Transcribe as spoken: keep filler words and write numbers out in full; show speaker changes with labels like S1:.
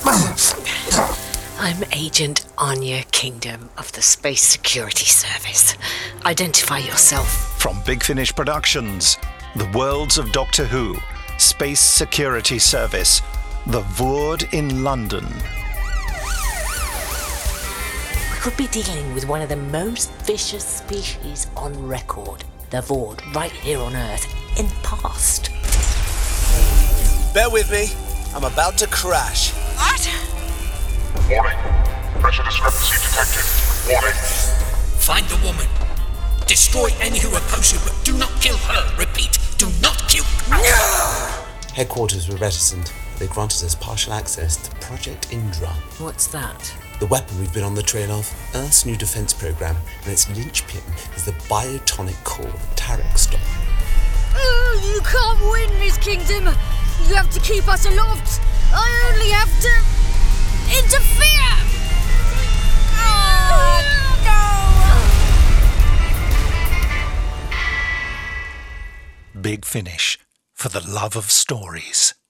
S1: I'm Agent Anya Kingdom of the Space Security Service. Identify yourself.
S2: From Big Finish Productions, The Worlds of Doctor Who, Space Security Service, The Voord in London.
S1: We could be dealing with one of the most vicious species on record. The Voord, right here on Earth, in the past.
S3: Bear with me. I'm about to crash.
S1: What?
S4: Warning. Pressure discrepancy detected. Warning.
S5: Find the woman. Destroy any who oppose you, but do not kill her. Repeat, do not kill her.
S3: Headquarters were reticent. They granted us partial access to Project Indra.
S1: What's that?
S3: The weapon we've been on the trail of, Earth's new defense program, and its linchpin is the biotonic core Tarek stop.
S6: Oh, you can't win, Miss Kingdom. You have to keep us aloft. I only have to interfere. Oh, no.
S2: Big Finish, for the love of stories.